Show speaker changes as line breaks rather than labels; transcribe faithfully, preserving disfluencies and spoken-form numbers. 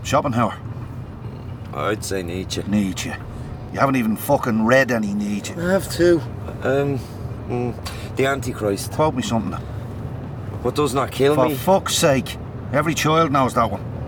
Schopenhauer.
I'd say Nietzsche.
Nietzsche. You haven't even fucking read any Nietzsche.
I have to. Um, mm, the Antichrist.
Quote me something.
What does not kill
For
me?
fuck's sake. Every child knows that one.